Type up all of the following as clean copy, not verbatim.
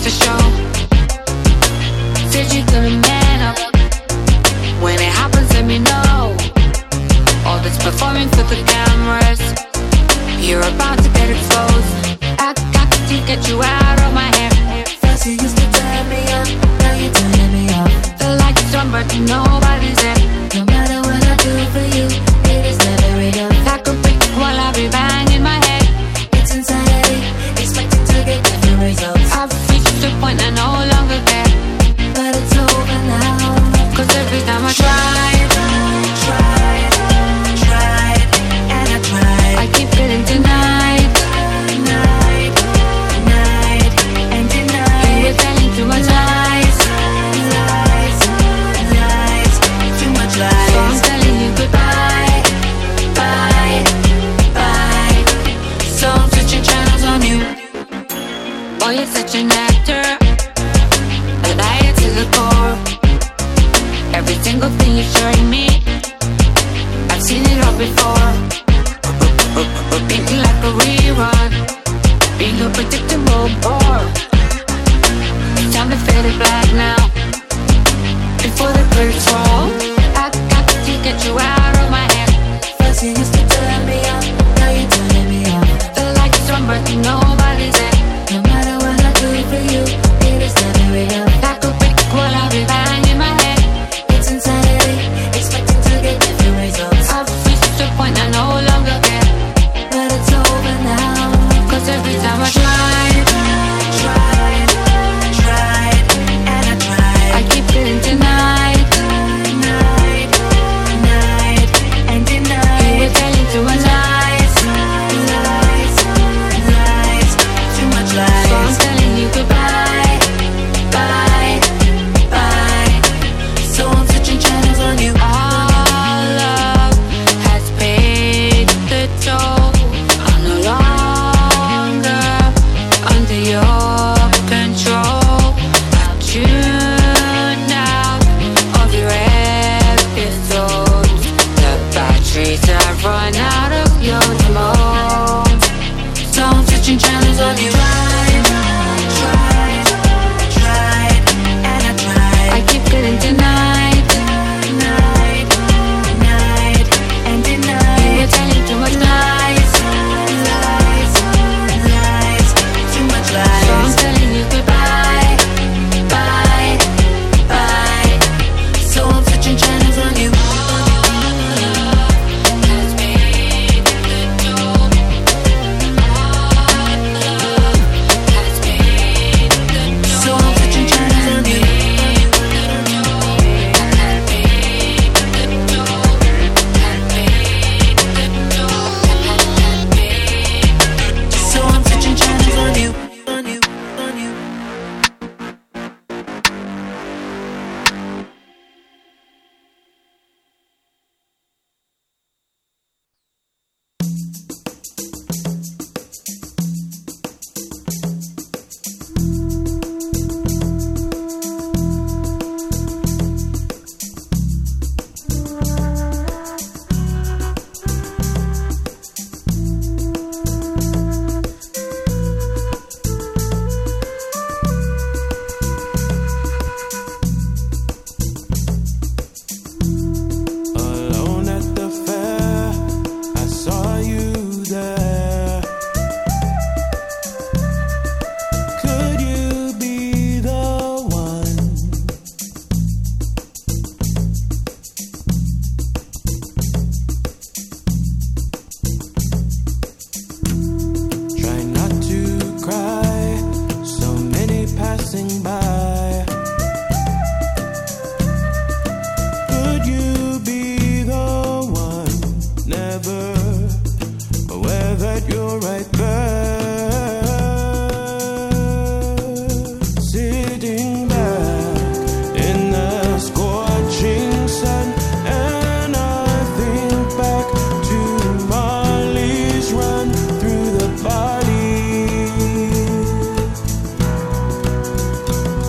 to show. Said you couldn't man up. When it happens, let me know. All this performing for the cameras, you're about to get exposed. I got to get you out of my hair. First you used to turn me on, now you're turning me off. The lights on, but nobody's there. No matter what I do for you, it is never enough. Like a brick while I be banging my head. It's insanity, expecting to get different results. I've reached a point I no longer care. But it's over now. Cause every time I try, and I try. I keep getting denied. And denied. You're telling too much lies. Too much lies. So I'm telling you goodbye, bye, bye. So I'm switching channels on you. Oh, you're such an actor, a liar to the core. Every single thing you're showing me, I've seen it all before. Beating like a rerun, being a predictable bore. It's time to fade it black now, before the credits roll. I got to get you out of my head. First you used to turn me on, now you're turning me off. The lights on, but nobody's there. No matter what I do for you, it is never enough. Like a brick while I be banging my head. It's insanity, expecting to get different results. I've reached a point I no longer care. But it's over now. Cause every time I try, and I try. I keep getting denied. And You denied. were telling too much lies. Too much So I'm lies. telling you goodbye, bye, bye. So I'm switching channels on you. All love has paid the toll. I'm no longer under your control. I'm tuned out of your episodes. The batteries have run out of your remote. So I'm switching channels on you. And I try. I keep getting denied. And You denied. were telling too much lies. Too much So I'm lies. telling you goodbye, bye, bye. So I'm switching channels on you. Has paid the toll. Has paid the toll. So I'm switching channels on you. So I'm switching channels on you. On you. On you. Alone at the fair, I saw you there. Could you be the one? Try not to cry, so many passing by. Could you be the one? Never aware that you're right there, sitting back in the scorching sun. And I think back to Molly's run through the body.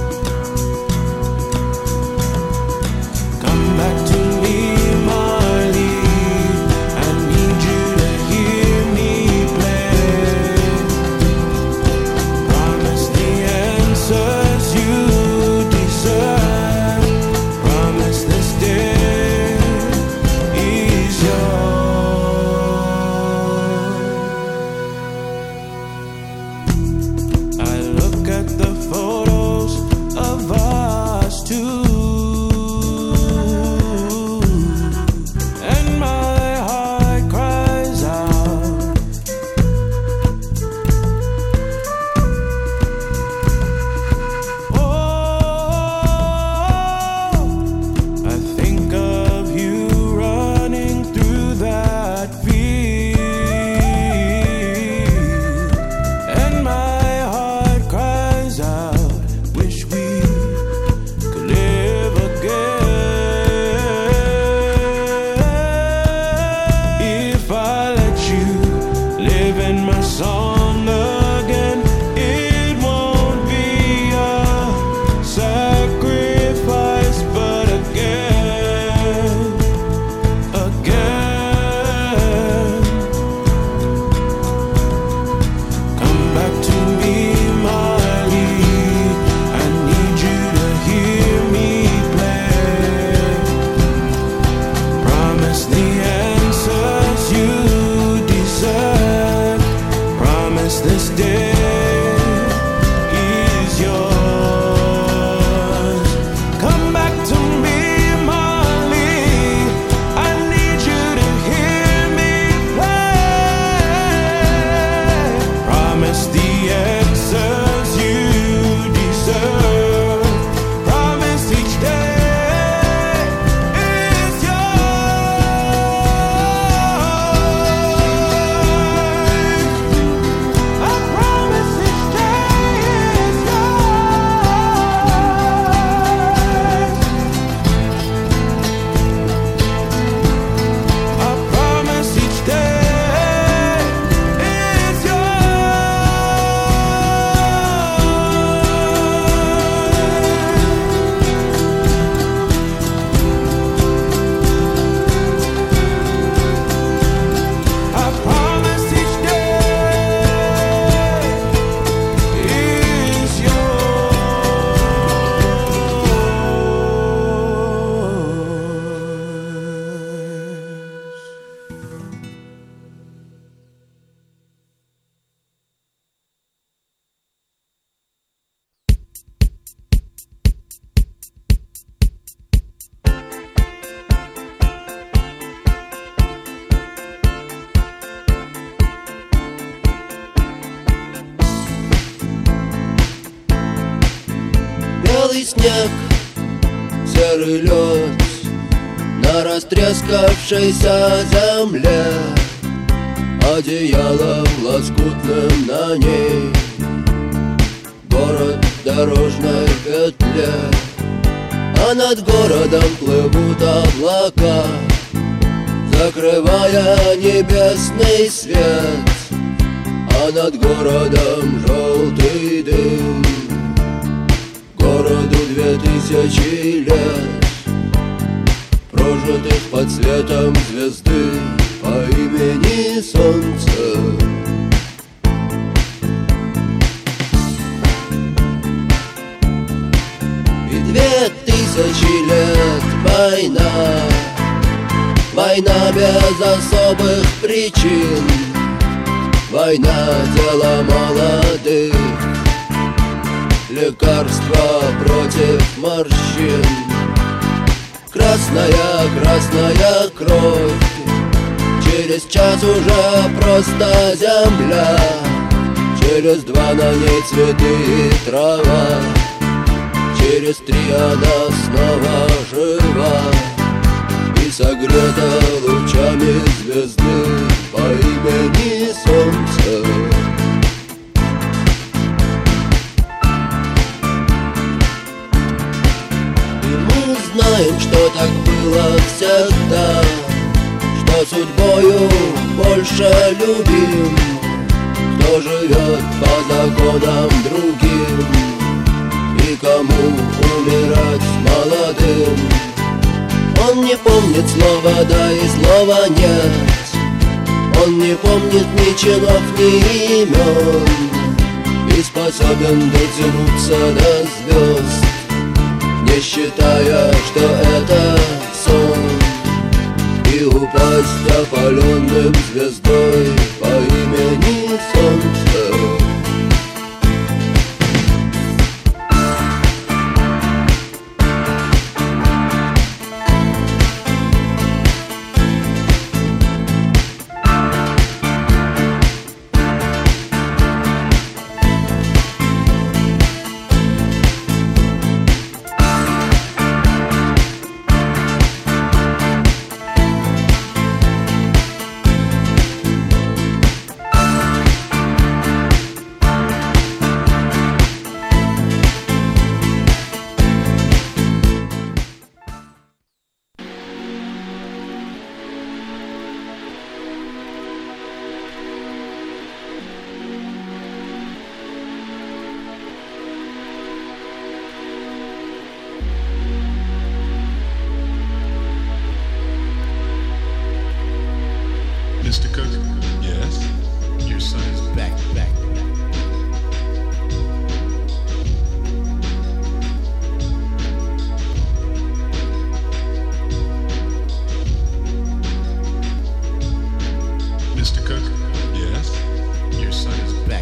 белый снег, серый лед на растрескавшейся земле, одеялом лоскутным на ней город в дорожной петле. А над городом плывут облака, закрывая небесный свет. А над городом желтый дым, городу 2000 лет, прожитых под светом звезды по имени Солнце. И 2000 лет война, война без особых причин, война дело молодых, лекарства против морщин. Красная, красная кровь, через час уже просто земля, через 2 на ней цветы и трава, через 3 она снова жива и согрета лучами звезды по имени Солнце. Знаем, что так было всегда, что судьбою больше любим, кто живет по законам другим, и кому умирать молодым. Он не помнит слова «да» и слова «нет», он не помнит ни чинов, ни имен, и способен дотянуться до звезд, не считая, что это сон, и упасть опаленным звездой по имени Солнце. Mr. Cook? Yes? Your son is back. Mr. Cook? Yes? Your son is back.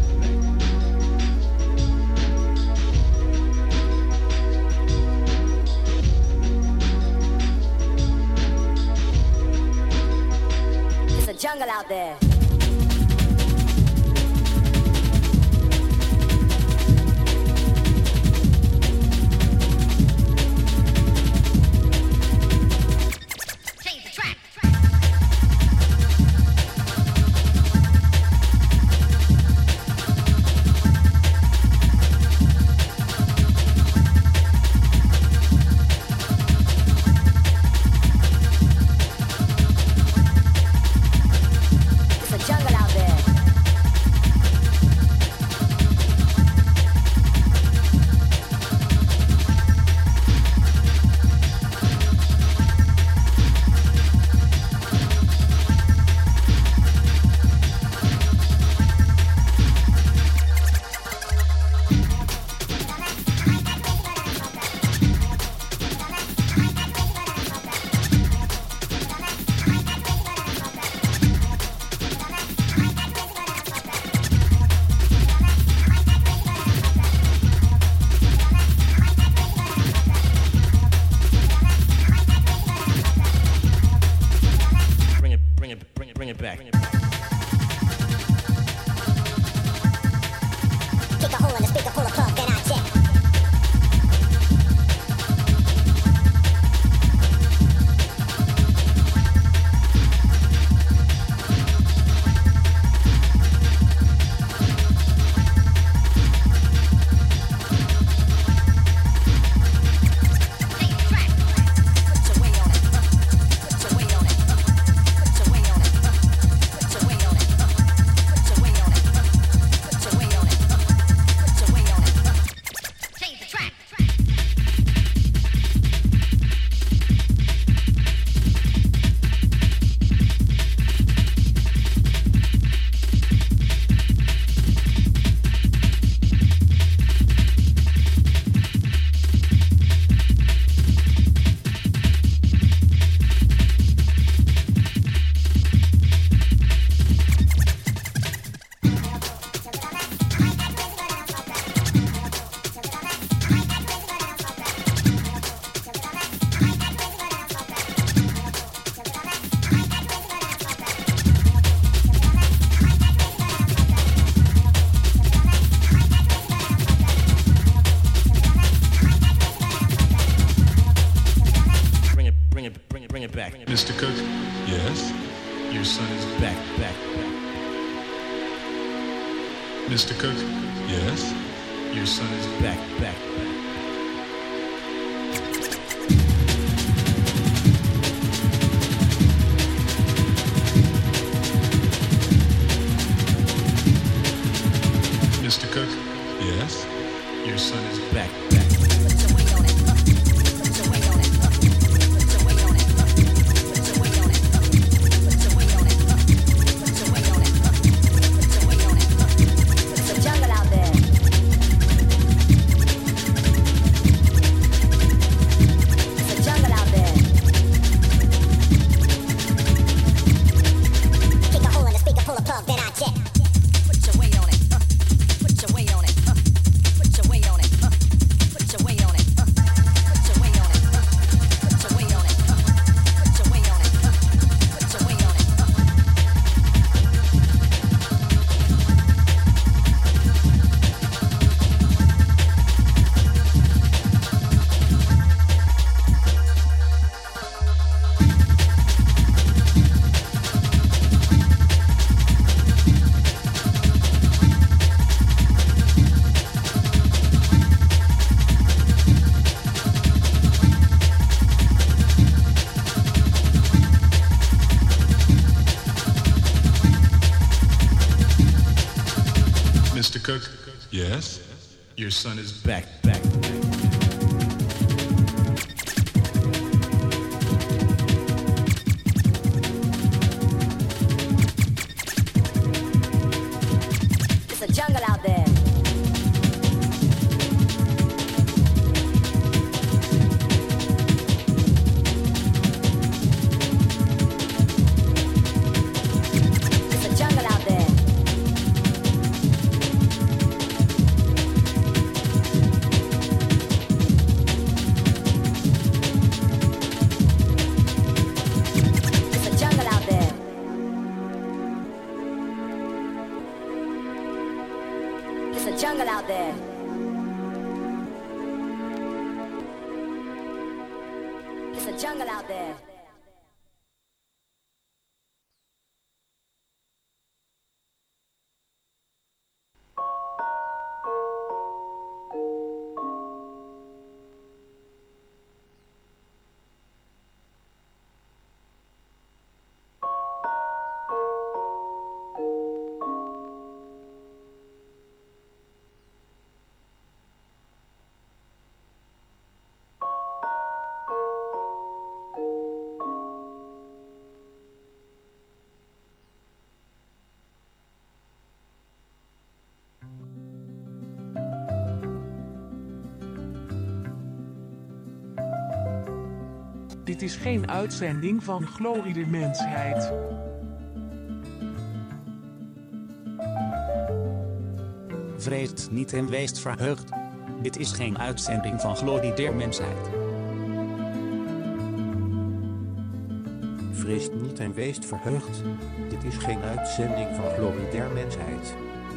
It's a jungle out there. Change the track. back. Mr. Cook? Yes? Your son is Back. Mr. Cook? Yes? Your son is Back. Mr. Cook? Yes? Your son is Back. It's a jungle out there. It's a jungle out there. Kick a hole in the speaker, pull a plug, then I jet. Put your weight on it. Put your weight on it. Put your weight on it. Put your weight on it. Put your weight on it. Put your weight on it. Put your weight on it. Put your weight on it. Mr. Cook? Yes? Your son is Back. It's a jungle out there. It's a jungle out there. It's a jungle out there. It's a jungle out there. It's a jungle out there. Dit is geen uitzending van Glorie de Mensheid. Vreest niet en weest verheugd. Dit is geen uitzending van Glorie der Mensheid. Vreest niet en weest verheugd. Dit is geen uitzending van Glorie der Mensheid.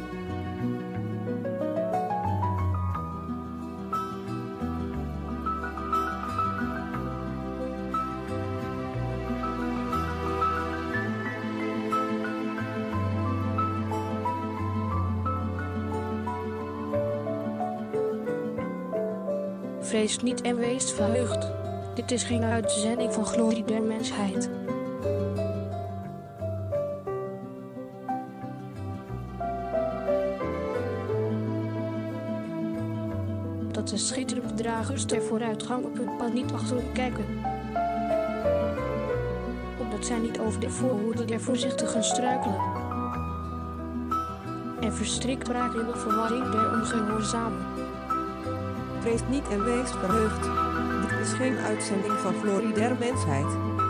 Vrees niet en wees verheugd. Dit is geen uitzending van Glorie der Mensheid. Dat de schitterende dragers der vooruitgang op hun pad niet achterom kijken. Opdat zij niet over de voorhoede der voorzichtigen struikelen. En verstrikt raken in de verwarring der ongehoorzamen. Vrees niet en wees verheugd. Dit is geen uitzending van Glorie der Mensheid.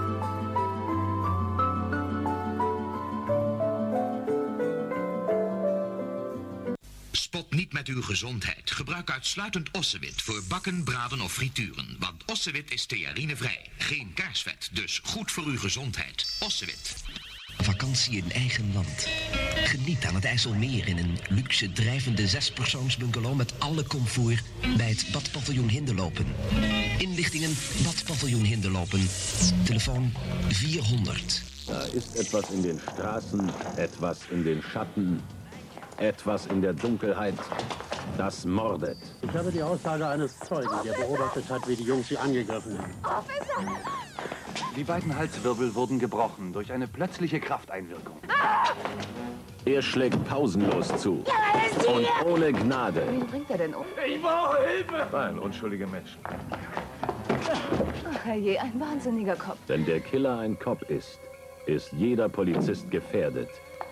Spot niet met uw gezondheid. Gebruik uitsluitend ossewit voor bakken, braden of frituren. Want ossewit is stearinevrij. Geen kaarsvet, dus goed voor uw gezondheid. Ossewit. Vakantie in eigen land. Geniet aan het IJsselmeer in een luxe drijvende 6-persoonsbungalow met alle comfort bij het Badpaviljoen Hinderlopen. Inlichtingen Badpaviljoen Hinderlopen. Telefoon 400. Da ist etwas in den Straßen, etwas in den Schatten, etwas in der Dunkelheit, das mordet. Ich habe die Aussage eines Zeugen, der beobachtet hat, wie die Jungs sie angegriffen haben. Die beiden Halswirbel wurden gebrochen durch eine plötzliche Krafteinwirkung. Er schlägt pausenlos zu. Und ohne Gnade. Wen bringt er denn um? Ich brauche Hilfe! Nein, unschuldige Menschen. Ach herrje, ein wahnsinniger Kopf. Wenn der Killer ein Cop ist jeder Polizist gefährdet.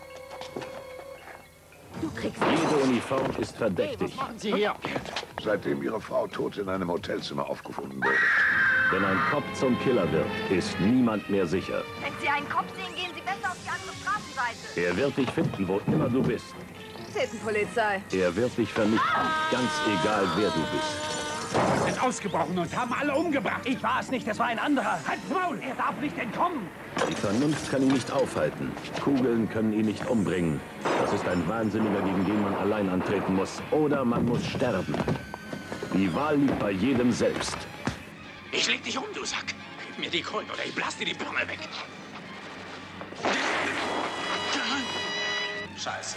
Du kriegst... Jede Uniform ist verdächtig. Was machen Sie hier? Seitdem Ihre Frau tot in einem Hotelzimmer aufgefunden wurde. Wenn ein Cop zum Killer wird, ist niemand mehr sicher. Wenn Sie einen Kopf sehen, gehen Sie besser auf die andere Straßenseite. Er wird dich finden, wo immer du bist. Sittenpolizei. Er wird dich vernichten, ganz egal, wer du bist. Sind ausgebrochen und haben alle umgebracht. Ich war es nicht, es war ein anderer. Halt's Maul, er darf nicht entkommen. Die Vernunft kann ihn nicht aufhalten. Kugeln können ihn nicht umbringen. Das ist ein Wahnsinniger, gegen den man allein antreten muss. Oder man muss sterben. Die Wahl liegt bei jedem selbst. Ich leg dich um, du Sack. Gib mir die Krone oder ich blas dir die Birne weg. Scheiße.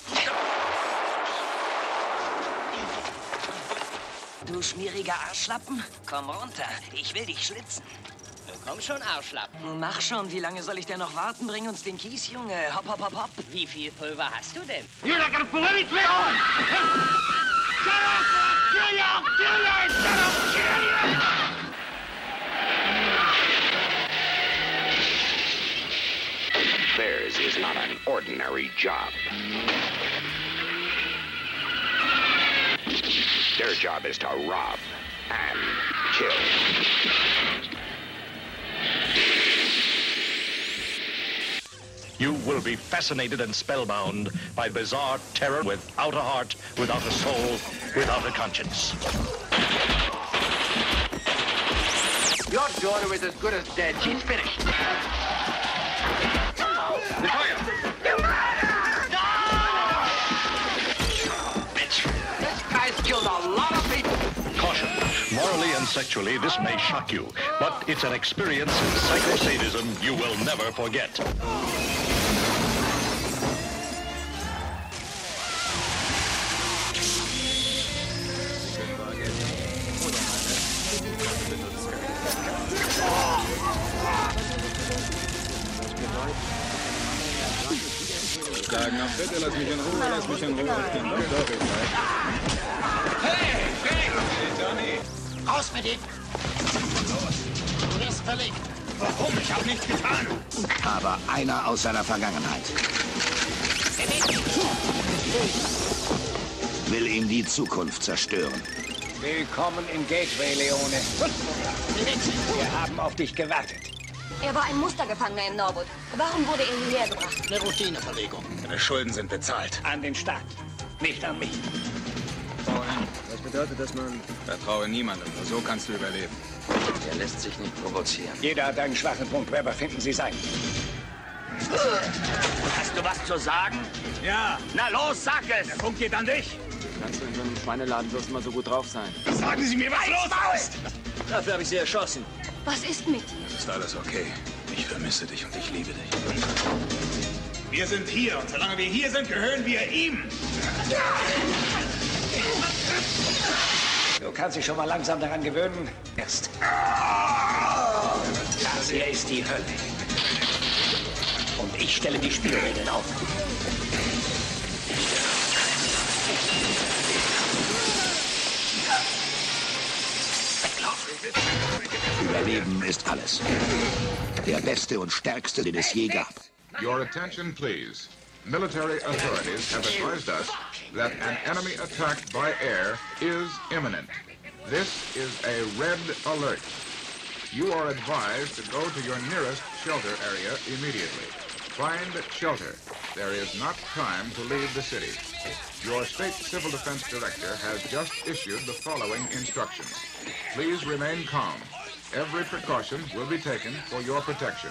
Du schmieriger Arschlappen, komm runter. Ich will dich schlitzen. Komm schon, Arschlappen. Mach schon, wie lange soll ich denn noch warten? Bring uns den Kies, Junge. Hopp, hopp, hopp, hopp. Wie viel Pulver hast du denn? You're not gonna pull anything on! Shut up! Kill you! Kill you! Shut up! Kill you! Theirs is not an ordinary job. Their job is to rob and kill. You will be fascinated and spellbound by bizarre terror without a heart, without a soul, without a conscience. Your daughter is as good as dead. She's finished. This guy's killed a lot of people. Caution. Morally and sexually, this may shock you, but it's an experience in psychosadism you will never forget. Sagen, ach bitte, lass mich in Ruhe, lass mich in Ruhe. Ich bin doch ich weiß. Hey, hey! Hey, Johnny! Raus mit ihm! Du wirst verlegt. Warum? Ich hab nichts getan. Aber einer aus seiner Vergangenheit will ihm die Zukunft zerstören. Willkommen im Gateway, Leone. Wir haben auf dich gewartet. Er war ein Mustergefangener in Norwood. Warum wurde er hierher gebracht? Eine Routineverlegung. Deine Schulden sind bezahlt. An den Staat, nicht an mich. Was bedeutet, dass man... Vertraue niemandem, nur so kannst du überleben. Er lässt sich nicht provozieren. Jeder hat einen schwachen Punkt. Wer finden Sie sein? Hast du was zu sagen? Ja. Na los, sag es! Der Punkt geht an dich. Kannst du in so einem Schweineladen bloß immer so gut drauf sein? Sagen Sie mir, was los ist! Dafür habe ich sie erschossen. Was ist mit dir? Ist alles okay? Ich vermisse dich und ich liebe dich. Wir sind hier und solange wir hier sind, gehören wir ihm. Du kannst dich schon mal langsam daran gewöhnen. Erst. Das hier ist die Hölle. Und ich stelle die Spielregeln auf. Überleben ist alles. Der beste und stärkste, den es je gab. Your attention, please. Military authorities have advised us that an enemy attack by air is imminent. This is a red alert. You are advised to go to your nearest shelter area immediately. Find shelter. There is not time to leave the city. Your state civil defense director has just issued the following instructions. Please remain calm. Every precaution will be taken for your protection.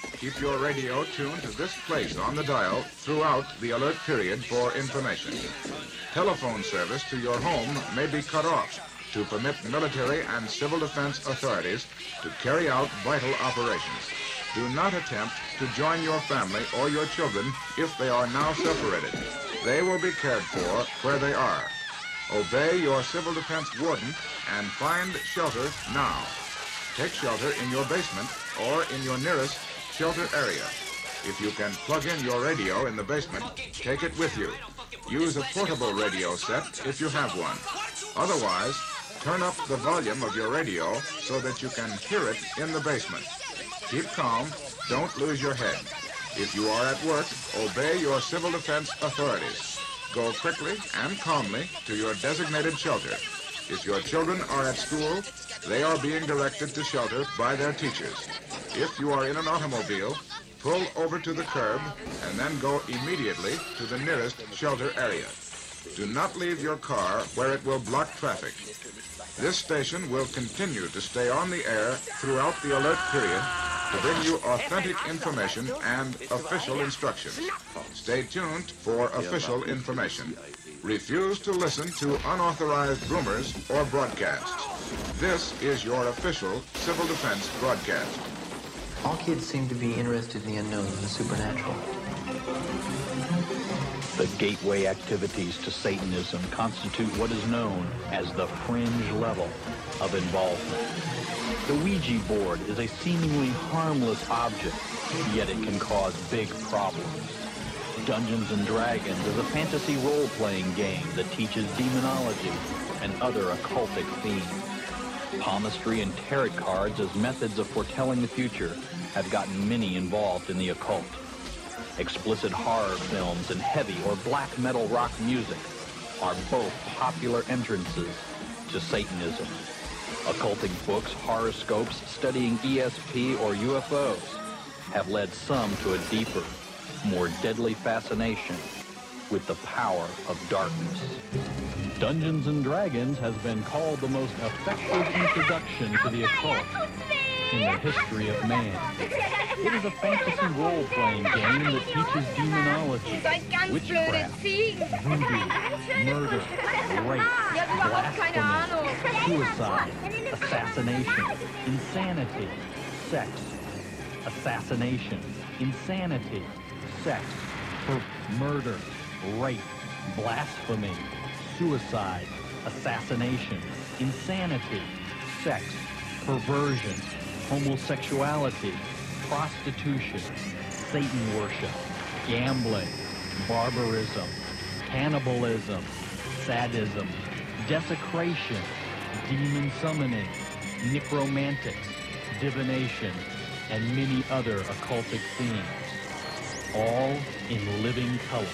Keep your radio tuned to this place on the dial throughout the alert period for information. Telephone service to your home may be cut off to permit military and civil defense authorities to carry out vital operations. Do not attempt to join your family or your children if they are now separated. They will be cared for where they are. Obey your civil defense warden and find shelter now. Take shelter in your basement or in your nearest shelter area. If you can plug in your radio in the basement, take it with you. Use a portable radio set if you have one. Otherwise, turn up the volume of your radio so that you can hear it in the basement. Keep calm, don't lose your head. If you are at work, obey your civil defense authorities. Go quickly and calmly to your designated shelter. If your children are at school, they are being directed to shelter by their teachers. If you are in an automobile, pull over to the curb and then go immediately to the nearest shelter area. Do not leave your car where it will block traffic. This station will continue to stay on the air throughout the alert period to bring you authentic information and official instructions. Stay tuned for official information. Refuse to listen to unauthorized rumors or broadcasts. This is your official civil defense broadcast. All kids seem to be interested in the unknown and the supernatural. The gateway activities to Satanism constitute what is known as the fringe level of involvement. The Ouija board is a seemingly harmless object, yet it can cause big problems. Dungeons & Dragons is a fantasy role-playing game that teaches demonology and other occultic themes. Palmistry and tarot cards as methods of foretelling the future have gotten many involved in the occult. Explicit horror films and heavy or black metal rock music are both popular entrances to Satanism. Occulting books, horoscopes, studying ESP or UFOs have led some to a deeper, more deadly fascination with the power of darkness. Dungeons & Dragons has been called the most effective introduction to the occult in the history of man. It is a fantasy role-playing game that teaches demonology, witchcraft, voodoo, murder, rape, blasphemy, suicide, assassination, insanity, sex, assassination, insanity, sex, murder, rape, blasphemy, suicide, assassination, insanity, sex, perversion, homosexuality, prostitution, Satan worship, gambling, barbarism, cannibalism, sadism, desecration, demon summoning, necromantics, divination, and many other occultic themes, all in living color.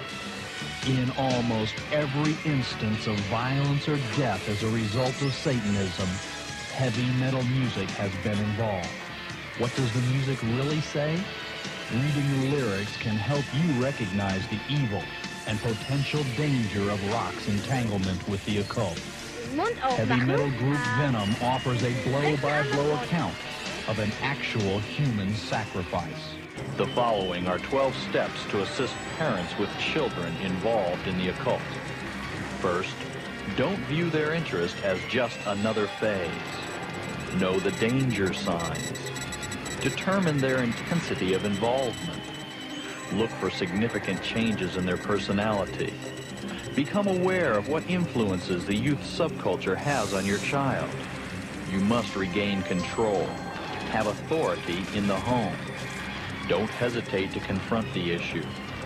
In almost every instance of violence or death as a result of Satanism, heavy metal music has been involved. What does the music really say? Reading the lyrics can help you recognize the evil and potential danger of rock's entanglement with the occult. Heavy metal group Venom offers a blow-by-blow account of an actual human sacrifice. The following are 12 steps to assist parents with children involved in the occult. First, don't view their interest as just another phase. Know the danger signs. Determine their intensity of involvement. Look for significant changes in their personality. Become aware of what influences the youth subculture has on your child. You must regain control. Have authority in the home. Don't hesitate to confront the issue.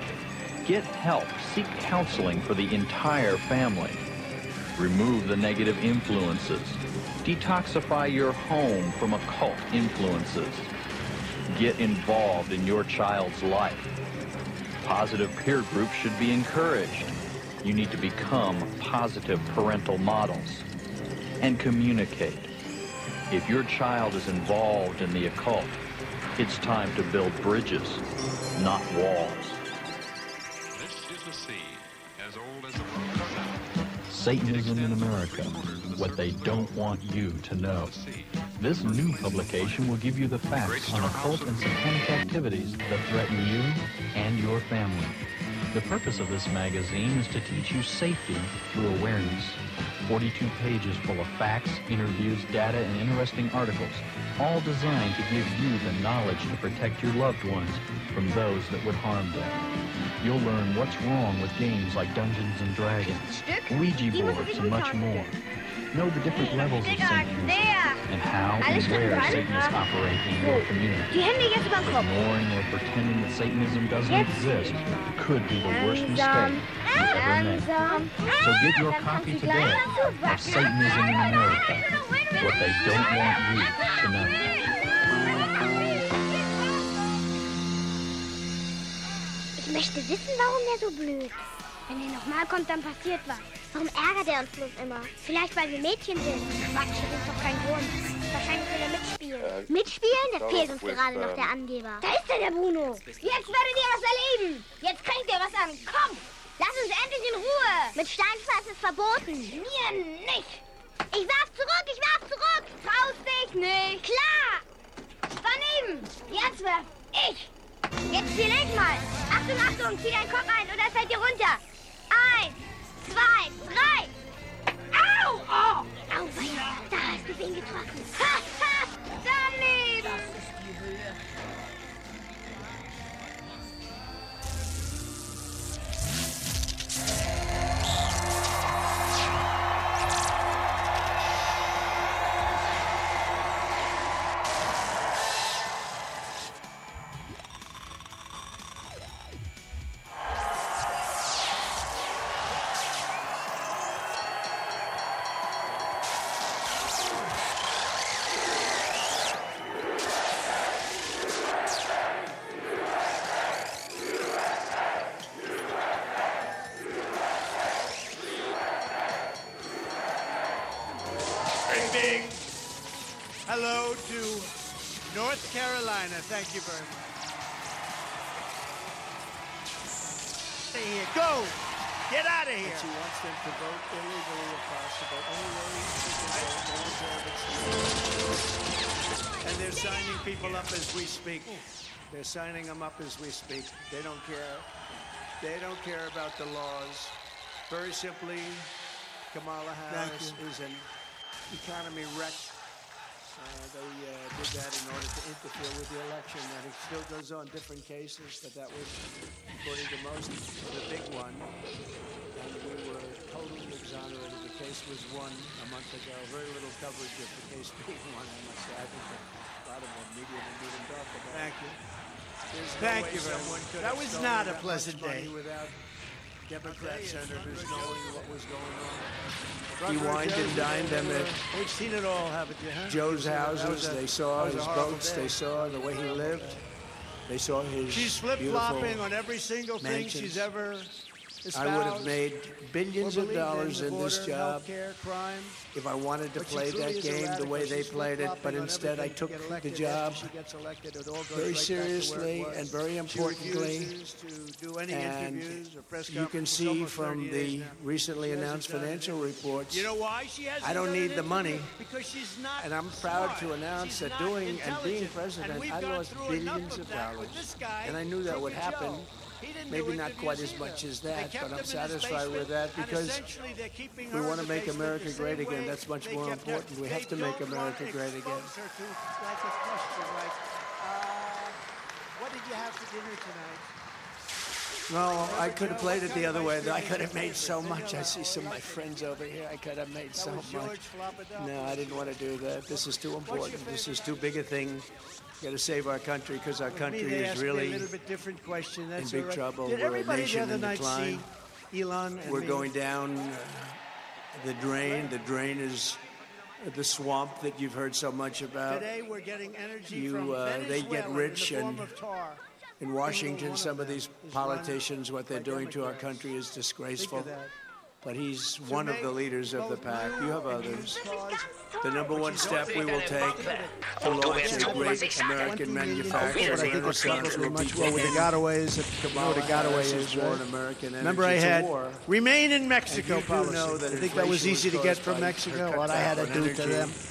Get help. Seek counseling for the entire family. Remove the negative influences. Detoxify your home from occult influences. Get involved in your child's life. Positive peer groups should be encouraged. You need to become positive parental models. And communicate. If your child is involved in the occult, it's time to build bridges, not walls. This is the sea, as old as the world. Satanism in America, what they don't want you to know. This new publication will give you the facts on occult and satanic activities that threaten you and your family. The purpose of this magazine is to teach you safety through awareness. 42 pages full of facts, interviews, data, and interesting articles, all designed to give you the knowledge to protect your loved ones from those that would harm them. You'll learn what's wrong with games like Dungeons & Dragons, Ouija boards, and much more. Know the different levels of Satanism and how and where Satanists operate in your community. Ignoring or pretending that Satanism doesn't exist could be the worst mistake you've ever made. So get your copy today of Satanism in America, what they don't want you to know. Ich möchte wissen, warum der so blöd ist. Wenn er nochmal kommt, dann passiert was. Warum ärgert er uns bloß immer? Vielleicht, weil wir Mädchen sind. Quatsch, das ist doch kein Grund. Wahrscheinlich will er mitspielen. Mitspielen? Da fehlt uns gerade noch der Angeber. Da ist der Bruno. Jetzt werdet ihr was erleben. Jetzt kriegt ihr was am Kopf. Lass uns endlich in Ruhe. Mit Steinfass ist verboten. Mir nicht. Ich warf zurück, ich warf zurück. Traust dich nicht. Klar. Daneben. Jetzt werf ich. Jetzt zieh ich mal. Achtung, Achtung, zieh deinen Kopf ein oder fällt dir runter. 1, 2, 3. Au! Oh! Au, weia. Da hast du wen getroffen. Ha, ha! Daneben! Das ist die Höhe. Hello to North Carolina. Thank you very much. Stay here. Go! Get out of here! She wants them to vote illegally if possible. And they're signing people up as we speak. They're signing them up as we speak. They don't care. They don't care about the laws. Very simply, Kamala Harris is an economy wreck. They did that in order to interfere with the election. And it still goes on different cases, but that was, according to most, the big one. And we were totally exonerated. The case was won a month ago. Very little coverage of the case being won, I must say. I think a lot of the media didn't even talk about it. Thank you. Thank you very much. That was not a pleasant day. Without Democrat senators knowing what was going on. He wined and dined them at we've seen it all, haven't you, huh? Joe's houses. They saw his boats. They saw the way he lived. They saw his She's flip-flopping on every single thing she's ever espoused. I would have made billions of dollars in this job if I wanted to play that game the way they played it, but instead I took the job very seriously and very importantly, and you can see from the recently announced financial reports, I don't need the money, and I'm proud to announce that doing and being president, I lost billions of dollars, and I knew that would happen. Maybe not quite as much as that, but I'm satisfied with that because we want to make America great again. That's much more important. We have to make America great again. What did you have for dinner tonight? No, I could have played it the other way. I could have made so much. I see some of my friends over here. I could have made so much. No, I didn't want to do that. This is too important. This is too big a thing. Got to save our country because our country is really in big trouble. We're a nation in decline. We're going down the drain. The drain is the swamp that you've heard so much about. Today we're getting energy from Venezuela. They get rich, and in Washington, some of these politicians, what they're doing to our country is disgraceful. But he's one of the leaders of the pack. You have others. The number one step we will take to launch a great American manufacturing renaissance will be well with the Gotaways. Kamala Harris is for an American. Remember, I had remain in Mexico policy. I think that was easy to get from Mexico. What I had to do to them.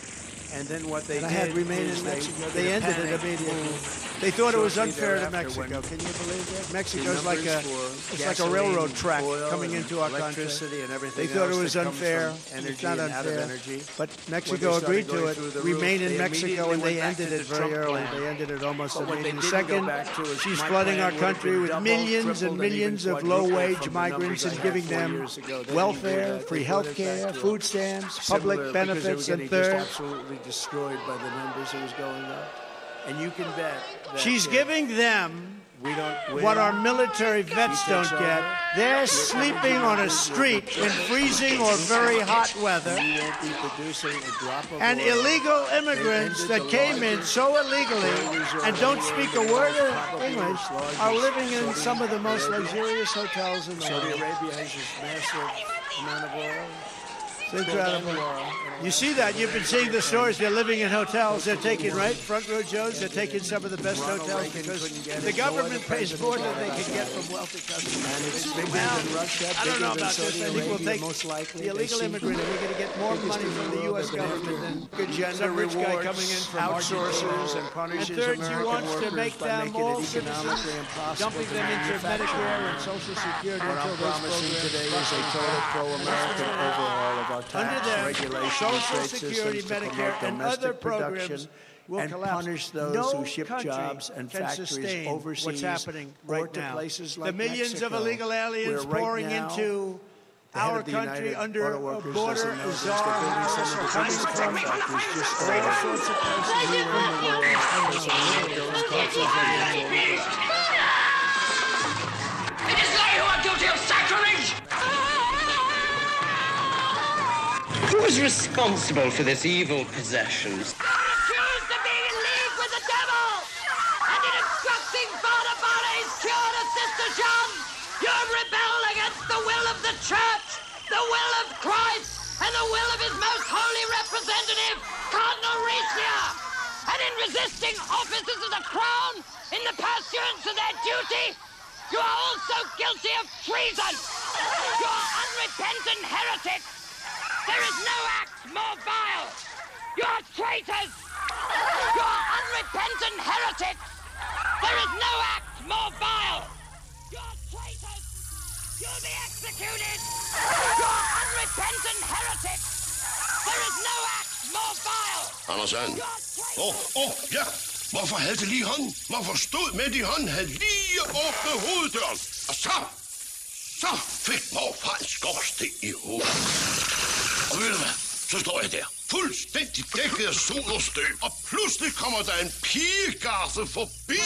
And then what they And I did had remained is in Mexico. in They a ended it panic immediately. move They thought it was shortly unfair to thereafter Mexico. when Can you believe that? the Mexico's like numbers a for it's like a gasoline, railroad track oil, coming and into our country. electricity and everything They thought it else was that comes unfair. from It's energy not and out of unfair. energy. But When Mexico they started agreed going to through it. the Remain roof, in they Mexico, immediately and they went back ended to it the very Trump early. plan. They ended it almost But what they immediately. didn't go Second, back to is she's my flooding plan our would have country been with doubled, millions tripled, and and millions even of quadrupled low-wage from the migrants numbers and I had giving 4 them years ago. They didn't do welfare, that. free They health went care, back to food stamps, similar, public because they were benefits, and getting third, just absolutely destroyed by the numbers that was going up. And you can bet that she's giving them we don't win. what our military vets She don't takes get. over. They're sleeping on a street in freezing or very hot weather. We won't be producing a drop of And oil. illegal They immigrants ended that the came in largest so illegally oil reserve and don't in the speak a world, word of probably English the largest are living in Saudi some of the most Arabia. luxurious hotels in the Saudi world. Arabia has this massive amount of oil. It's incredible. You see that? You've been seeing the stories. They're living in hotels. They're taking, right, front row Joes, they're taking some of the best Ronald hotels Reagan because couldn't get the it. No government other pays more than president they got can it. get from wealthy customers. And it's bigger Well, than Russia, I don't know bigger than about this. Saudi I think we'll Arabia, take most likely. the illegal They seem immigrant, and we're going to get more biggest money in from the the world. U.S. They've been government after than gender some rich guy rewards, coming in from outsources Argentina. and punishes And third, she American wants to workers make by them making all it economically citizens, impossible dumping to them into manufacture. Medicare and Social Security What until I'm those promising programs today is a total pro-American overhaul of our Under tax them, regulation and Social trade Security, systems to Medicare, promote and other domestic programs production will and collapse. punish those No who ship country jobs and can factories sustain overseas what's happening or right to now. places The like millions Mexico, of illegal aliens where right pouring now, into the head our of the country United under Auto a Workers border doesn't know this. czar They're building some of the coming biggest from car factories just all over sorts of places anywhere in the world. And so those taxes are being rolled. It is they who are guilty of sacrilege! Who is responsible for this evil possession? Accused of being in league with the devil! And in instructing Father Barney's cure to Sister John, you have rebelled against the will of the Church, the will of Christ, and the will of his most holy representative, Cardinal Richelieu! And in resisting officers of the Crown, in the pursuance of their duty, you are also guilty of treason! You are unrepentant heretics! There is no act more vile! You are traitors! You are unrepentant heretics! There is no act more vile! You are traitors! You'll be executed! You are unrepentant heretics! There is no act more vile! Andersen. Ja. Hvorfor havde det lige hånden? Hvorfor stod med de hånd, havde lige åbnet hoveddøren. Og så fik morfar en skorsten i hovedet. Og ved du hvad? Så står jeg der, fuldstændig dækket af sol og støv. Og pludselig kommer der en pigegarse forbi.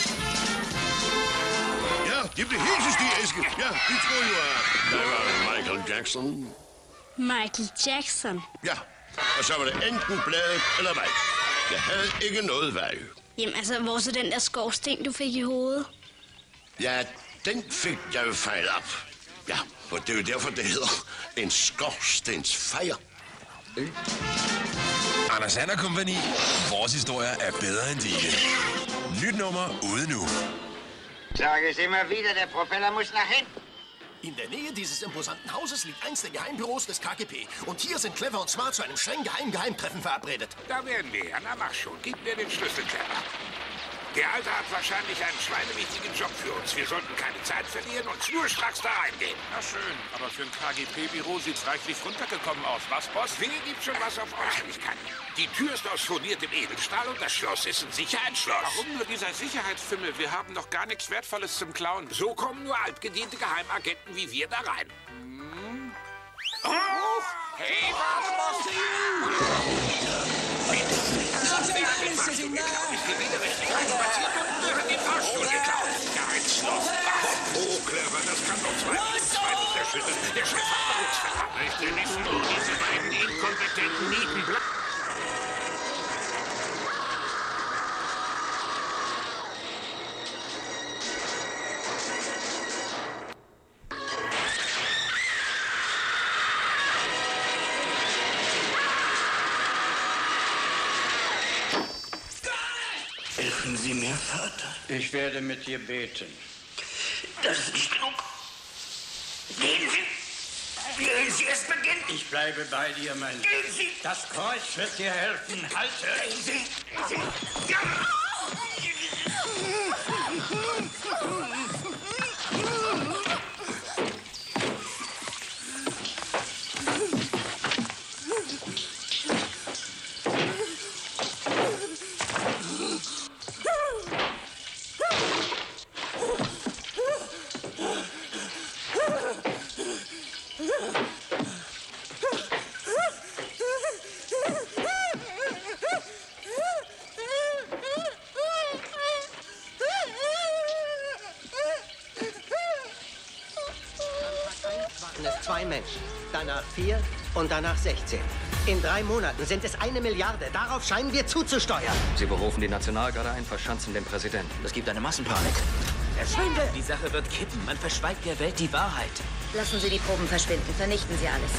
Ja, de blev helt hysteriske. Ja, de troede jo, at der var Michael Jackson. Michael Jackson? Ja, og så var det enten bladet eller mig. Jeg havde ikke noget valg. Jamen altså, hvor så den der skorsten, du fik i hovedet? Ja, den fik jeg jo fejlet op. Ja, og det er jo derfor, det hedder en skorstensfejr. Anders And & Company. Vores historier er bedre end dine. Nyt nummer ude nu. Sag es immer wieder, der Propeller muss nach hinten. In der Nähe dieses imposanten Hauses liegt eins der Geheimbüros des KGB. Und hier sind Clever und Smart zu einem streng geheimen Geheimtreffen verabredet. Da werden wir ja. Na, mach schon. Gib mir den Schlüssel, Clever. Der Alte hat wahrscheinlich einen schweinewichtigen Job für uns. Wir sollten keine Zeit verlieren und schnurstracks da reingehen. Na schön, aber für ein KGB-Büro sieht's reichlich runtergekommen aus. Was, Boss? Wer gibt schon was auf Äußerlichkeit? Die Tür ist aus furniertem Edelstahl und das Schloss ist ein Sicherheitsschloss. Warum nur dieser Sicherheitsfimmel? Wir haben doch gar nichts Wertvolles zum Klauen. So kommen nur altgediente Geheimagenten wie wir da rein. Oh! Hey, was machst den Fahrstuhl geklaut. Ja, ein Schloss. Oh, Clever, das kann doch zweitens erschüttern. Der Chef hat uns verraten. Denn es nur diese beiden inkompetenten Nieten bleiben. Helfen Sie mir, Vater. Ich werde mit dir beten. Das ist nicht klug. Gehen Sie. Gehen Sie, es beginnt. Ich bleibe bei dir, mein Gehen Sie. Das Kreuz wird dir helfen. Halte. Gehen Sie. Ja. Es 2 Menschen, danach 4 und danach 16. In 3 Monaten sind es 1 Milliarde. Darauf scheinen wir zuzusteuern. Sie berufen die Nationalgarde ein, verschanzen den Präsidenten. Es gibt eine Massenpanik. Verschwinde! Die Sache wird kippen. Man verschweigt der Welt die Wahrheit. Lassen Sie die Proben verschwinden. Vernichten Sie alles.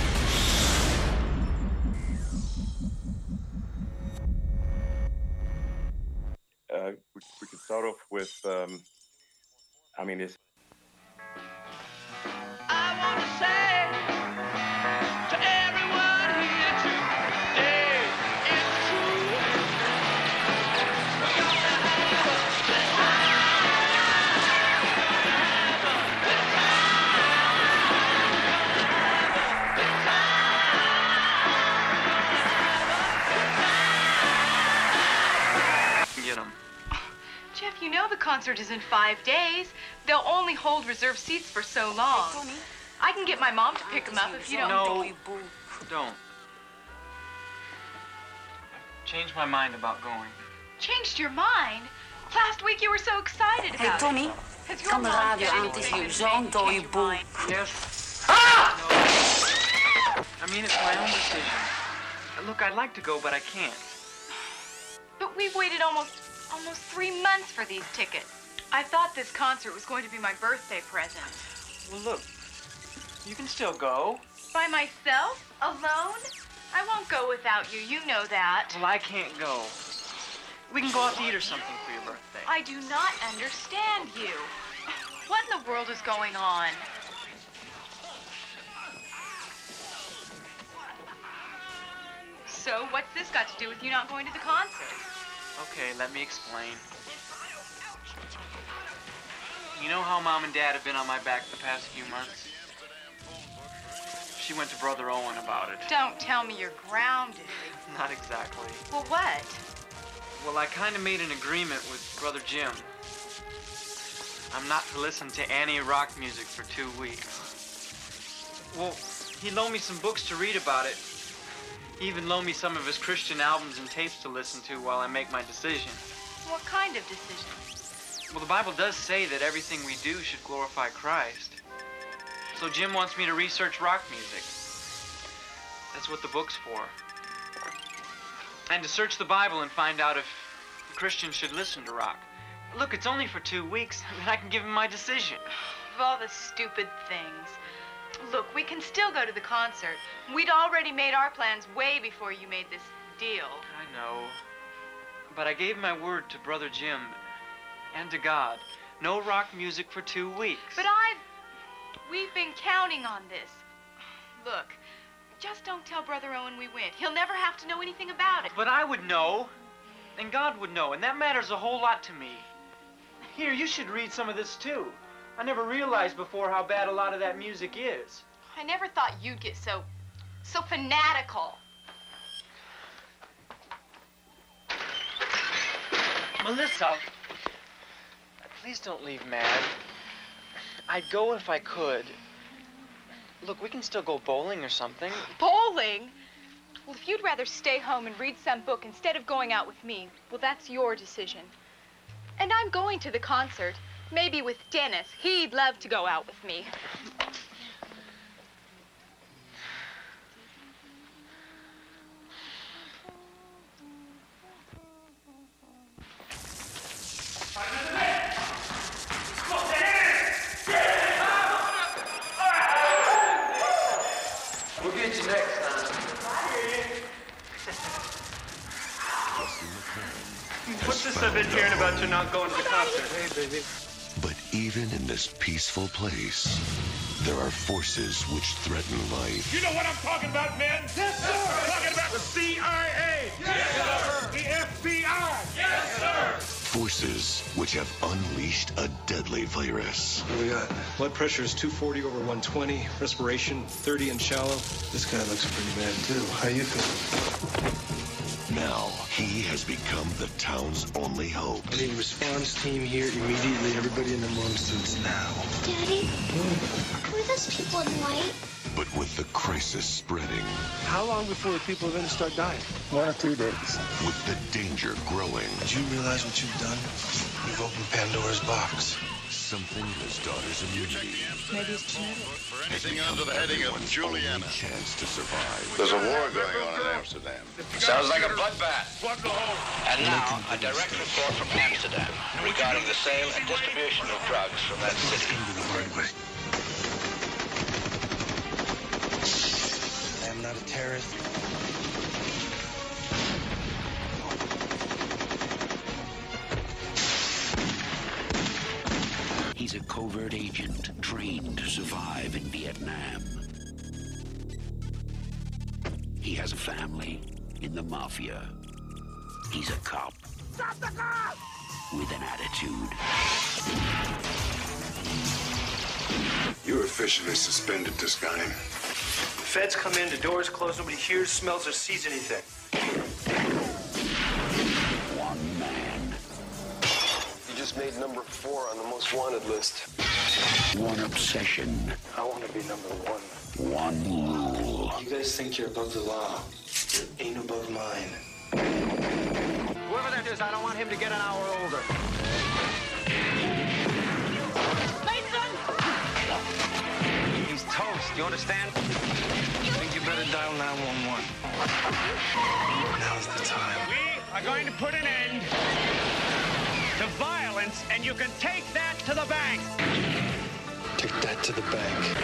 We could start off with, I mean, it's... I want to say to everyone here today, it's true. We're gonna have a good Get them. Jeff, you know the concert is in 5 days. They'll only hold reserved seats for so long. I can get my mom to pick them up if you don't. No, don't. Changed my mind about going. Changed your mind? Last week you were so excited about Tony, it. Has your kan de mom radio said aan, het is anything hier to zo'n make dode you boel. mind? Yes. I mean, it's my own decision. Look, I'd like to go, but I can't. But we've waited almost 3 months for these tickets. I thought this concert was going to be my birthday present. Well, look, you can still go. By myself? Alone? I won't go without you. You know that. Well, I can't go. We can go out to eat or something for your birthday. I do not understand you. What in the world is going on? So, what's this got to do with you not going to the concert? Okay, let me explain. You know how Mom and Dad have been on my back the past few months? She went to Brother Owen about it. Don't tell me you're grounded. Not exactly. Well, what? Well, I kind of made an agreement with Brother Jim. I'm not to listen to any rock music for 2 weeks. Well, he loaned me some books to read about it. He even loaned me some of his Christian albums and tapes to listen to while I make my decision. What kind of decision? Well, the Bible does say that everything we do should glorify Christ. So Jim wants me to research rock music. That's what the book's for. And to search the Bible and find out if Christians should listen to rock. Look, it's only for 2 weeks, and I can give him my decision. Of all the stupid things. Look, we can still go to the concert. We'd already made our plans way before you made this deal. I know. But I gave my word to Brother Jim and to God. No rock music for 2 weeks. But we've been counting on this. Look, just don't tell Brother Owen we went. He'll never have to know anything about it. But I would know. And God would know. And that matters a whole lot to me. Here, you should read some of this too. I never realized before how bad a lot of that music is. I never thought you'd get so fanatical. Melissa, please don't leave mad. I'd go if I could. Look, we can still go bowling or something. Bowling? Well, if you'd rather stay home and read some book instead of going out with me, well, that's your decision. And I'm going to the concert. Maybe with Dennis. He'd love to go out with me. We'll get you next time. What's this I've been hearing about you not going to the concert? Hey, baby. But even in this peaceful place, There are forces which threaten life. You know what I'm talking about, men? Yes, sir! I'm talking about the CIA! Yes, sir! The FBI! Yes, sir! Forces which have unleashed a deadly virus. What do we got? Blood pressure is 240 over 120. Respiration 30 and shallow. This guy looks pretty bad, too. How you feeling? Now, he has become the town's only hope. I need a response team here immediately. Everybody in the long suits now. Daddy? Who are those people in white? But with the crisis spreading. How long before the people are going to start dying? 1 or 2 days. With the danger growing. Do you realize what you've done? You've opened Pandora's box. Something in his daughter's immunity. Maybe it's genetic. For anything under the heading of Juliana. Chance to survive. There's a war going on in Amsterdam. Sounds like a bloodbath. And now, a direct report from Amsterdam regarding the sale and distribution of drugs from that city. I am not a terrorist. He's a covert agent trained to survive in Vietnam. He has a family in the mafia. He's a cop. Stop the car! With an attitude. You're officially suspended, this guy. The feds come in, the doors close, nobody hears, smells, or sees anything. One man. You just made number 4 on the most wanted list. One obsession. I want to be number 1. One rule. You guys think you're above the law. You ain't above mine. Whoever that is, I don't want him to get an hour older. Mason! He's toast, you understand? I think you better dial 911. Now's the time. We are going to put an end to violence, and you can take that to the bank. Take that to the bank.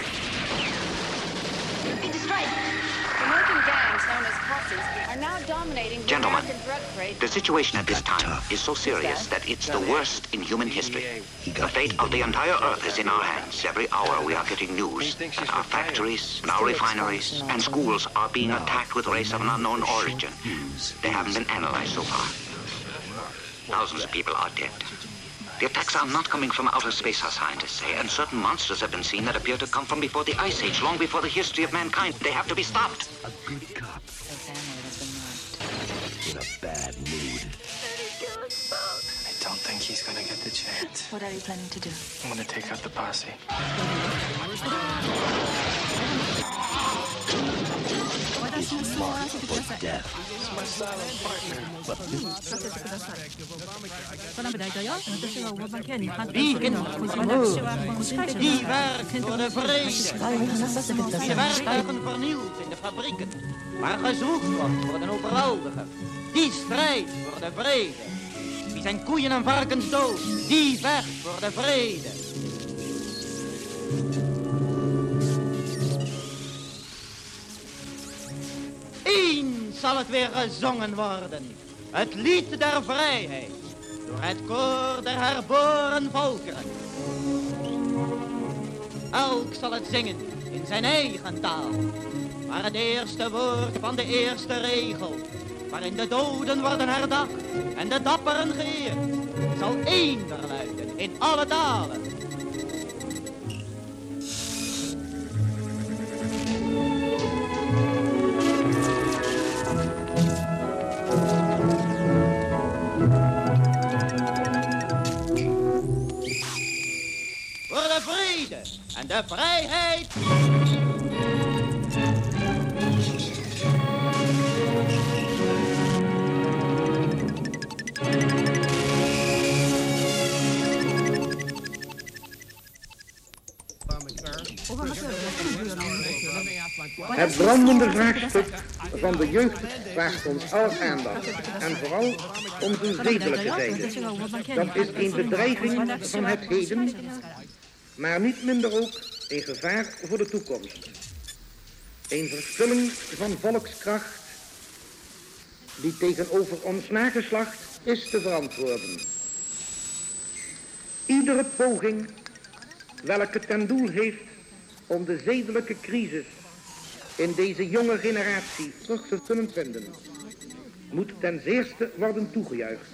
It's right. American gangs known as posses are now dominating the Gentlemen, American drug trade. the situation at this time is so serious that it's the worst in human history. The fate of the entire Earth is in our hands. Every hour we are getting news that our factories, and our refineries, and schools are being attacked with rays of an unknown origin. They haven't been analyzed so far. Thousands of people are dead. The attacks are not coming from outer space, our scientists say, and certain monsters have been seen that appear to come from before the Ice Age, long before the history of mankind. They have to be stopped. A good cop. The family has been marked. In a bad mood. I don't think he's gonna get the chance. What are you planning to do? I'm gonna take out the posse. For death. It's my silent partner. Wie werkt voor de vrede? Die werktuigen vernield in de fabrieken, waar gezwoegd wordt voor de overweldiger. Die strijdt voor de vrede. Wie zijn koeien en varkens dood, die vecht voor de vrede. Eens zal het weer gezongen worden. Het lied der vrijheid. Door het koor der herboren volkeren. Elk zal het zingen in zijn eigen taal. Maar het eerste woord van de eerste regel, waarin de doden worden herdacht en de dapperen geëerd, zal eender luiden in alle talen. Voor de vrede en de vrijheid. Het brandende vraagstuk van de jeugd vraagt ons alle aandacht. En vooral onze zedelijke zijde. Dat is een bedreiging van het heden, maar niet minder ook een gevaar voor de toekomst. Een verspilling van volkskracht die tegenover ons nageslacht is te verantwoorden. Iedere poging welke ten doel heeft om de zedelijke crisis in deze jonge generatie terug te kunnen vinden, moet ten zeerste worden toegejuicht.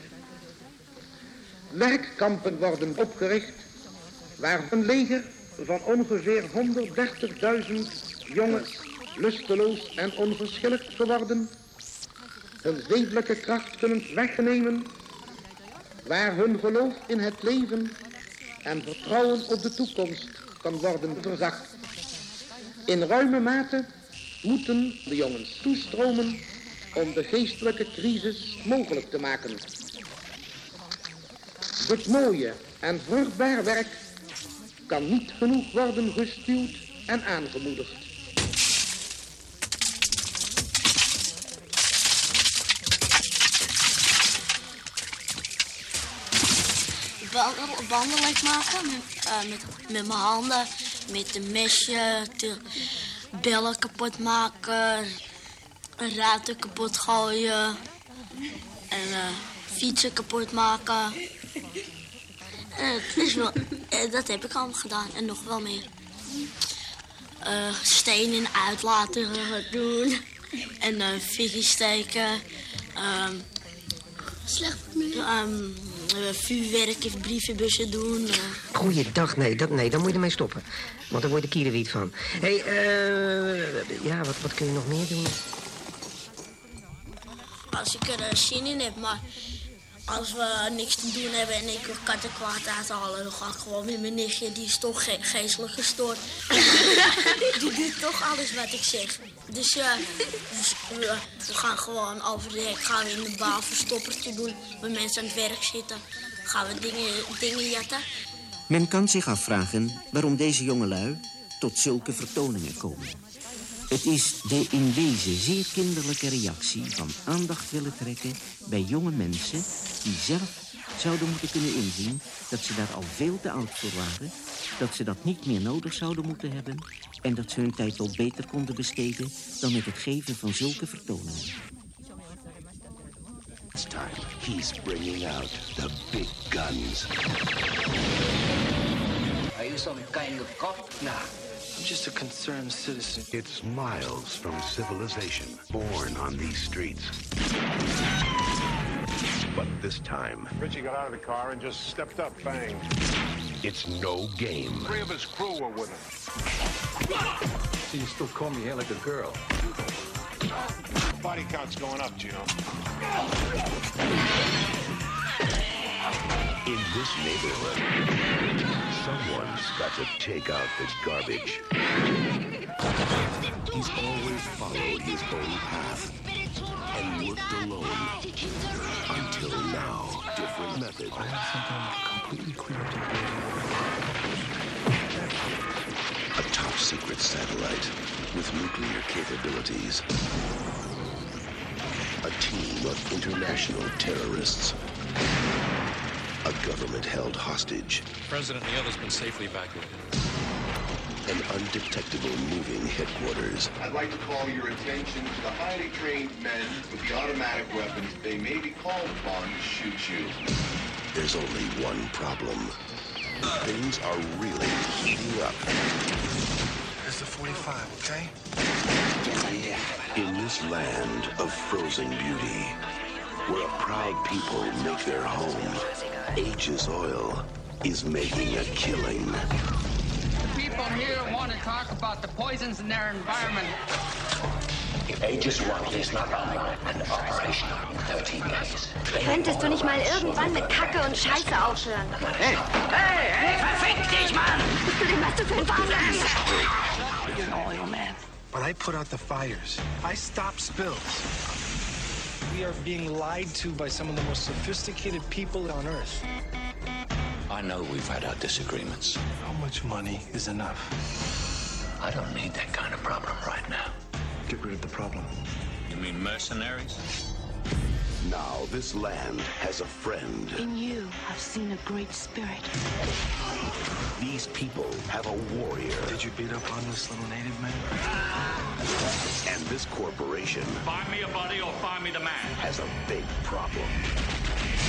Werkkampen worden opgericht waar een leger van ongeveer 130.000 jongen lusteloos en onverschillig geworden hun zedelijke kracht kunnen wegnemen, waar hun geloof in het leven en vertrouwen op de toekomst kan worden verzacht. In ruime mate moeten de jongens toestromen om de geestelijke crisis mogelijk te maken. Dit mooie en vruchtbaar werk kan niet genoeg worden gestuwd en aangemoedigd. Wandelen maken met mijn handen, met een mesje, de bellen kapot maken, ruiten kapot gooien en fietsen kapot maken. Dat heb ik allemaal gedaan en nog wel meer. Stenen uit laten doen en visjes steken. Slecht vuurwerk, brievenbussen doen. Goeiedag, nee, dan moet je ermee stoppen. Want daar word je kierenwiet van. Hé, ja, wat kun je nog meer doen? Als ik er zin in heb, maar als we niks te doen hebben en ik wil katten kwaad uithalen, dan ga ik gewoon met mijn nichtje, die is toch geestelijk gestoord. Die doet toch alles wat ik zeg. Dus we gaan gewoon over de hek, gaan we in de baan verstoppertje doen, waar mensen aan het werk zitten. Gaan we dingen jatten. Men kan zich afvragen waarom deze jongelui tot zulke vertoningen komen. Het is de in wezen zeer kinderlijke reactie van aandacht willen trekken bij jonge mensen die zelf zouden moeten kunnen inzien dat ze daar al veel te oud voor waren, dat ze dat niet meer nodig zouden moeten hebben en dat ze hun tijd wel beter konden besteden dan met het geven van zulke vertoningen. This time, he's bringing out the big guns. Are you some kind of cop? Nah, I'm just a concerned citizen. It's miles from civilization, born on these streets. But this time, Richie got out of the car and just stepped up, bang. it's no game. 3 of his crew were with him. So you still call me here like a girl? Body count's going up, Gino. In this neighborhood, someone's got to take out the garbage. He's always followed his own path and worked alone. Until now, different methods. I have something completely clear up to the A top secret satellite with nuclear capabilities. A team of international terrorists. A government-held hostage. The president and the others been safely evacuated. An undetectable moving headquarters. I'd like to call your attention to the highly trained men with the automatic weapons. They may be called upon to shoot you. There's only one problem. Things are really heating up. It's the 45, okay? In this land of frozen beauty, where a proud people make their home, Aegis Oil is making a killing. People here want to talk about the poisons in their environment. Aegis Oil is not online and operational in 13 days. Könntest du nicht mal irgendwann mit Kacke und Scheiße aufhören? Hey, verfick dich, Mann! Was du für ein Wahnsinn! You're an oil man. But I put out the fires. I stop spills. We are being lied to by some of the most sophisticated people on Earth. I know we've had our disagreements. How much money is enough? I don't need that kind of problem right now. Get rid of the problem. You mean mercenaries? Now this land has a friend. In you, I've seen a great spirit. These people have a warrior. Did you beat up on this little native man? And this corporation Find me a body or find me the man. has a big problem.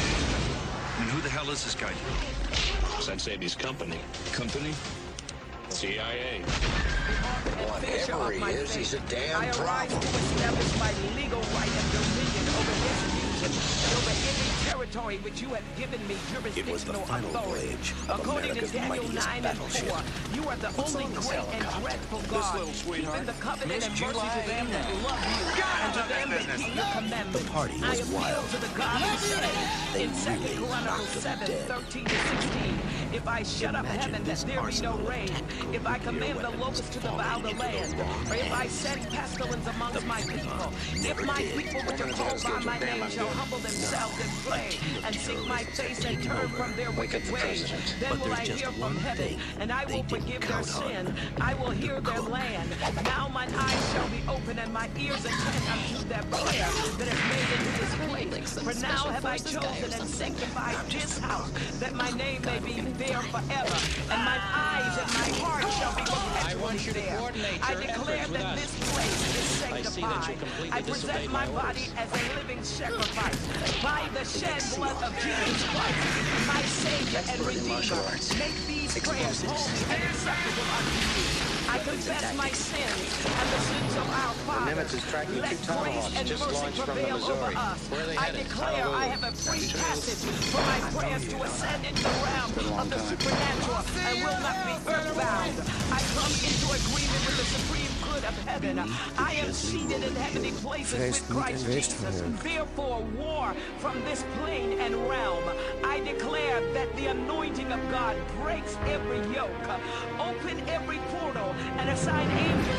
I mean, who the hell is this guy? Sensei's company. Company? CIA. Whatever he is, he's a damn I problem. arise to establish my legal right and dominion over this region and over any territory which you have given me jurisdictional authority. According to Daniel 9:4, you are the only great and dreadful God, keeping the covenant and mercy to them that love you and to them that keep your commandments. The party I was appeal wild. to the God who said in 2 really Chronicles knocked 7:13-16, if I shut up heaven that there be no rain, if I command the locusts to devour the land, or if I send pestilence amongst my people, if my people which are called by my name shall humble themselves and pray and seek my face and turn from their wicked ways, then will I hear from heaven, and I will forgive their sin. I will hear their land. Now mine eyes shall be open and my ears attend unto their prayer that is made into this place. For now have I chosen and sanctified this house, that my name may be there forever, and mine eyes and my heart shall be perpetually there. I declare that this place is sanctified. I present my body as a living sacrifice by the shed blood of Jesus Christ, my Savior and Redeemer. Make these prayers holy and acceptable unto you. I confess my sins and the sins of our fathers. Let grace and mercy prevail over us. I declare I have a free passage for my prayers to ascend into the realm of the supernatural and will not be earthbound. I come into agreement with the supreme good of heaven. I am seated in heavenly places with Christ Jesus. Therefore, war from this plane and realm. I declare that the anointing of God breaks every yoke, open every portal, and assign angels.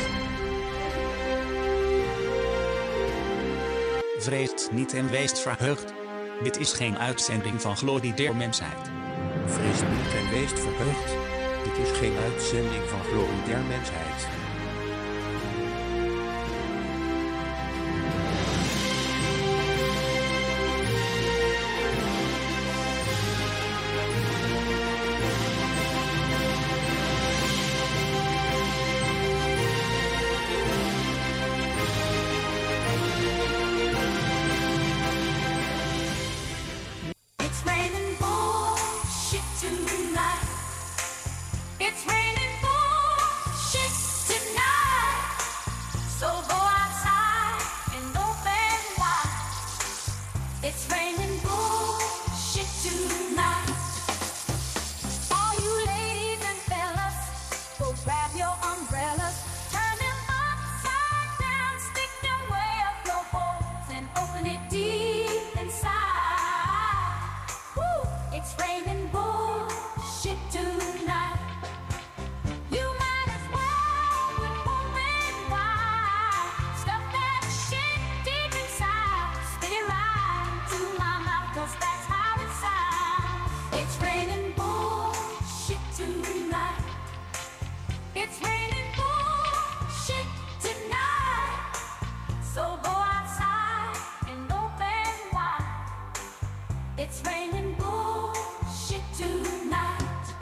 Vreest niet en weest verheugd. Dit is geen uitzending van Glorie der Mensheid. Vreest niet en weest verheugd. Dit is geen uitzending van Glorie der Mensheid. It's raining bullshit tonight. It's raining bullshit tonight. So go outside and open wide. It's raining bullshit tonight. All you ladies and fellas, go grab your umbrellas. Turn them upside down, stick them way up your balls and open it deep inside. Woo! It's raining bullshit tonight. You might as well quit moving wide. Stuff that shit deep inside. Spit it right into my mouth, 'cause that's how it sounds. It's raining bullshit tonight. It's raining bullshit tonight. So go outside and open wide. It's raining bullshit tonight.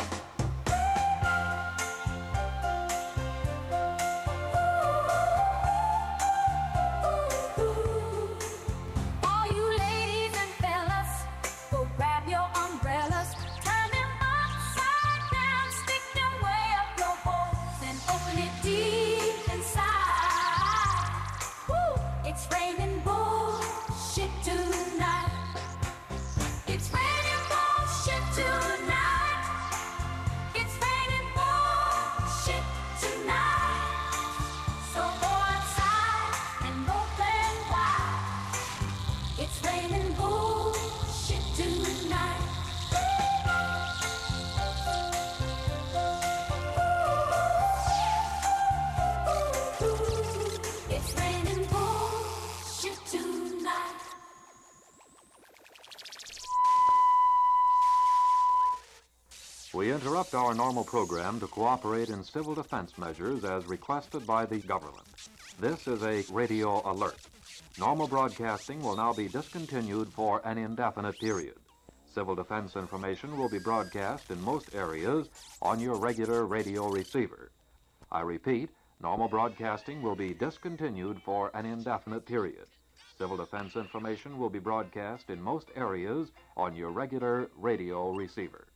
All you ladies and fellas, go grab your umbrellas. Turn them upside down, stick them way up your balls and open it deep inside. Woo! It's raining bullshit tonight. It's raining bullshit tonight. It's raining bullshit tonight. So go outside and open wide. It's raining bullshit tonight. It's raining bullshit tonight. We interrupt our normal program to cooperate in civil defense measures as requested by the government. This is a radio alert. Normal broadcasting will now be discontinued for an indefinite period. Civil defense information will be broadcast in most areas on your regular radio receiver. I repeat, normal broadcasting will be discontinued for an indefinite period. Civil defense information will be broadcast in most areas on your regular radio receiver.